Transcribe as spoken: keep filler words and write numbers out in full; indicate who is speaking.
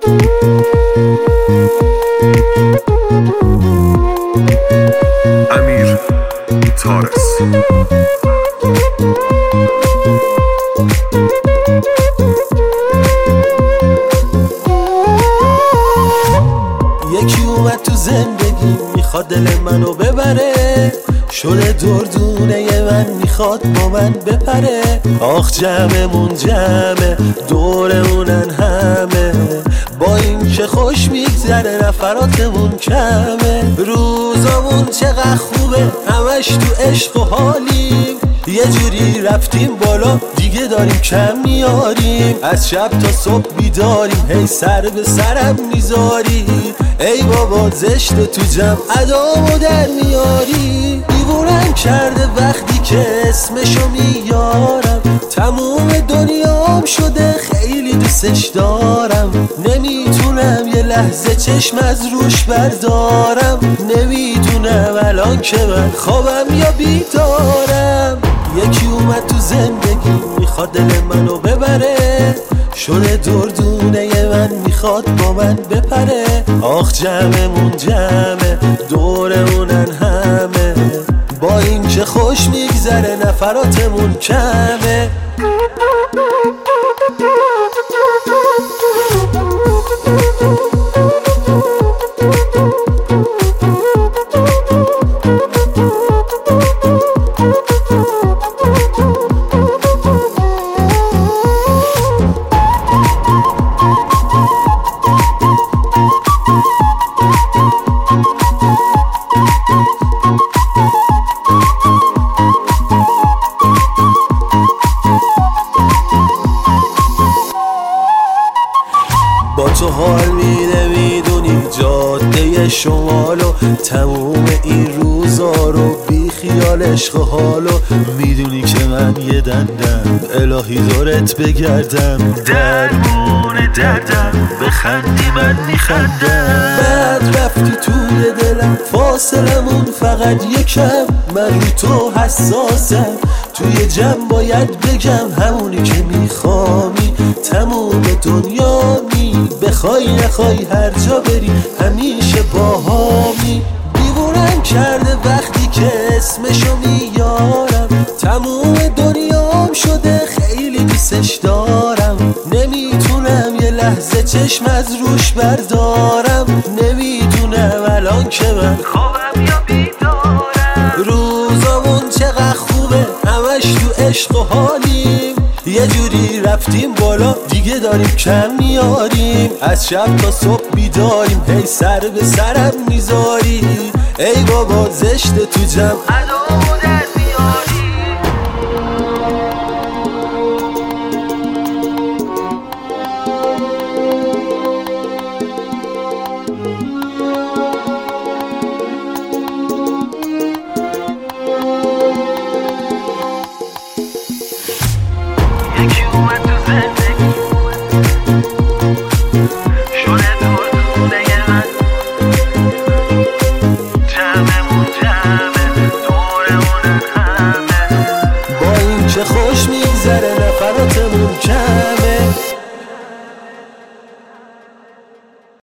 Speaker 1: امیر تارس.
Speaker 2: یکی اومد تو زندگی میخواد دل منو ببره، شده دردونه من میخواد با من بپره. آخ جمعمون جمعه دورمونن همه، با این که خوش میگذره نفراتمون کمه. روزامون چقدر خوبه همش تو عشق و حالیم، یه جوری رفتیم بالا دیگه داریم کم میاریم. از شب تا صبح بیداریم هی سر به سرم میذاری، ای بابا زشت تو جمع ادامو در میاری. دیوونم کرده وقتی که اسمشو میارم، تموم دنیام شده خیلی دوستش دارم. نمیتونم یه لحظه چشم از روش بردارم، نمیدونم الان که من خوابم یا بیدارم. یکی اومد تو زندگی میخواد دل منو ببره، شده دردونه من میخواد با من بپره. آخ جمعمون جمعه دورمونن همه، با این که خوش میگذره نفراتمون کمه. با تو حال میده میدونی جاده شمالو، تموم این روزا رو بی خیال عشق و حالو. میدونی که من یه دندم الهی دورت بگردم، درمون دردم بخندی من میخندم. بعد رفتی توی دلم فاصلمون فقط یکم، من رو تو حساسم توی جمع باید بگم همونی که میخوامی. تموم دنیامی بخوای نخوای هر جا بری همیشه باهامی. دیوونم کرده وقتی که اسمشو میارم، تموم دنیام شده خیلی دوستش دارم. نمیتونم یه لحظه چشم از روش بردارم، نمیدونم الان که من خوابم یا بیدارم. روزامون چقدر خوبه همش تو عشق و حالیم، یه جوری رفتیم بالا دیگه داریم کم میاریم. از شب تا صبح بیداریم هی سر به سرم میذاری، ای بابا زشت تو جمع ادامو در